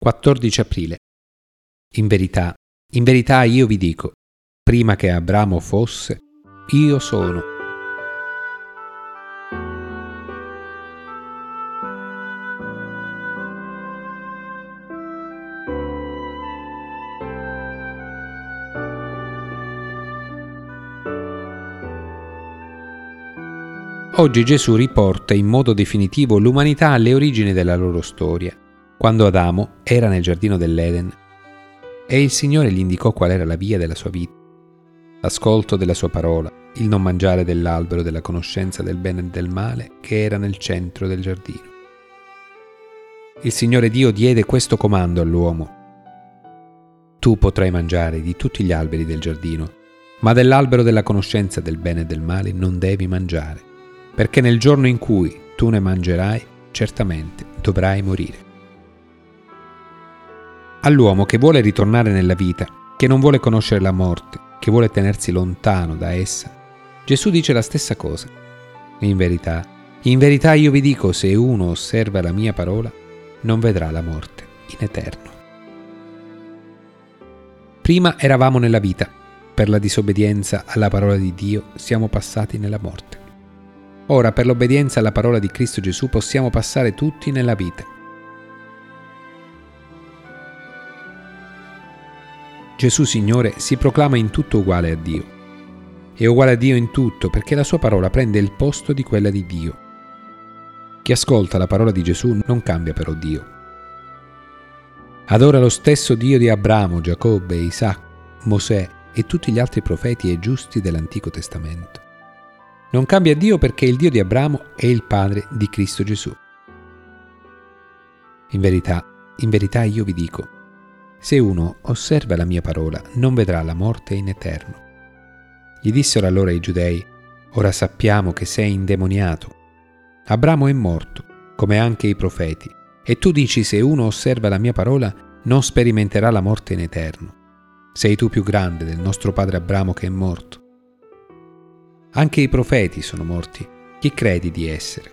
14 aprile. In verità io vi dico, prima che Abramo fosse, io sono. Oggi Gesù riporta in modo definitivo l'umanità alle origini della loro storia, quando Adamo era nel giardino dell'Eden e il Signore gli indicò qual era la via della sua vita, l'ascolto della sua parola, il non mangiare dell'albero della conoscenza del bene e del male che era nel centro del giardino. Il Signore Dio diede questo comando all'uomo: tu potrai mangiare di tutti gli alberi del giardino, ma dell'albero della conoscenza del bene e del male non devi mangiare, perché nel giorno in cui tu ne mangerai, certamente dovrai morire. All'uomo che vuole ritornare nella vita, che non vuole conoscere la morte, che vuole tenersi lontano da essa, Gesù dice la stessa cosa. In verità io vi dico, se uno osserva la mia parola, non vedrà la morte in eterno. Prima eravamo nella vita, per la disobbedienza alla parola di Dio siamo passati nella morte. Ora, per l'obbedienza alla parola di Cristo Gesù, possiamo passare tutti nella vita. Gesù Signore si proclama in tutto uguale a Dio. È uguale a Dio in tutto perché la sua parola prende il posto di quella di Dio. Chi ascolta la parola di Gesù non cambia però Dio. Adora lo stesso Dio di Abramo, Giacobbe, Isacco, Mosè e tutti gli altri profeti e giusti dell'Antico Testamento. Non cambia Dio perché il Dio di Abramo è il Padre di Cristo Gesù. In verità io vi dico, se uno osserva la mia parola, non vedrà la morte in eterno. Gli dissero allora i giudei: ora sappiamo che sei indemoniato. Abramo è morto, come anche i profeti, e tu dici: se uno osserva la mia parola, non sperimenterà la morte in eterno. Sei tu più grande del nostro padre Abramo che è morto. Anche i profeti sono morti. Chi credi di essere?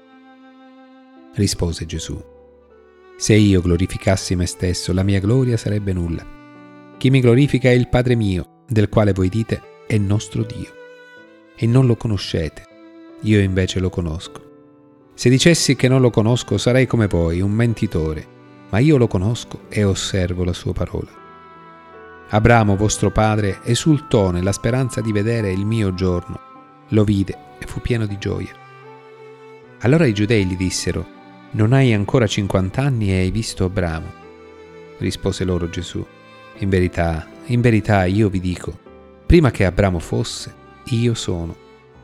Rispose Gesù: se io glorificassi me stesso, la mia gloria sarebbe nulla. Chi mi glorifica è il Padre mio, del quale voi dite è nostro Dio. E non lo conoscete, io invece lo conosco. Se dicessi che non lo conosco, sarei come voi, un mentitore, ma io lo conosco e osservo la sua parola. Abramo, vostro padre, esultò nella speranza di vedere il mio giorno. Lo vide e fu pieno di gioia. Allora i giudei gli dissero: non hai ancora 50 anni e hai visto Abramo? Rispose loro Gesù: in verità io vi dico, prima che Abramo fosse, io sono.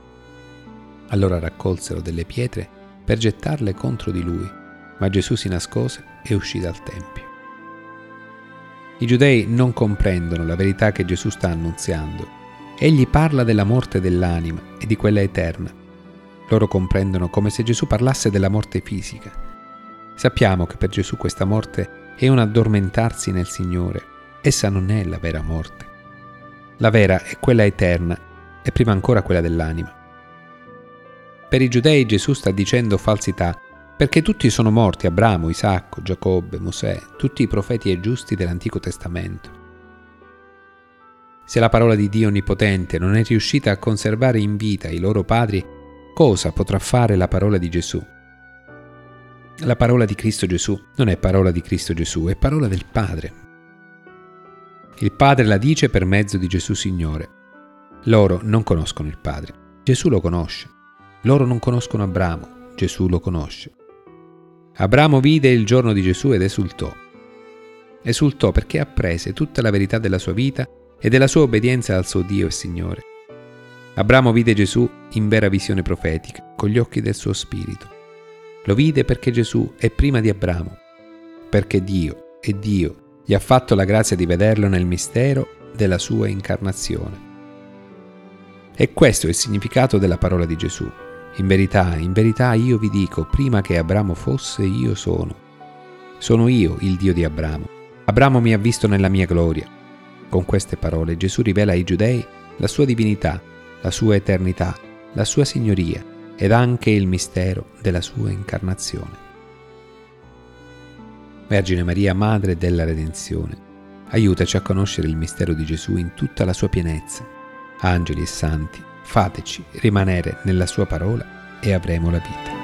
Allora raccolsero delle pietre per gettarle contro di lui, ma Gesù si nascose e uscì dal Tempio. I giudei non comprendono la verità che Gesù sta annunziando. Egli parla della morte dell'anima e di quella eterna. Loro comprendono come se Gesù parlasse della morte fisica. Sappiamo che per Gesù questa morte è un addormentarsi nel Signore. Essa non è la vera morte. La vera è quella eterna e prima ancora quella dell'anima. Per i giudei Gesù sta dicendo falsità perché tutti sono morti: Abramo, Isacco, Giacobbe, Mosè, tutti i profeti e giusti dell'Antico Testamento. Se la parola di Dio Onnipotente non è riuscita a conservare in vita i loro padri, cosa potrà fare la parola di Gesù? La parola di Cristo Gesù non è parola di Cristo Gesù, è parola del Padre. Il Padre la dice per mezzo di Gesù Signore. Loro non conoscono il Padre, Gesù lo conosce. Loro non conoscono Abramo, Gesù lo conosce. Abramo vide il giorno di Gesù ed esultò. Esultò perché apprese tutta la verità della sua vita e della sua obbedienza al suo Dio e Signore. Abramo vide Gesù in vera visione profetica, con gli occhi del suo spirito. Lo vide perché Gesù è prima di Abramo, perché Dio è Dio, gli ha fatto la grazia di vederlo nel mistero della sua incarnazione. E questo è il significato della parola di Gesù. In verità io vi dico, prima che Abramo fosse, io sono. Sono io il Dio di Abramo. Abramo mi ha visto nella mia gloria. Con queste parole Gesù rivela ai giudei la sua divinità, la sua eternità, la sua signoria ed anche il mistero della sua incarnazione. Vergine Maria, Madre della Redenzione, aiutaci a conoscere il mistero di Gesù in tutta la sua pienezza. Angeli e santi, fateci rimanere nella sua parola e avremo la vita.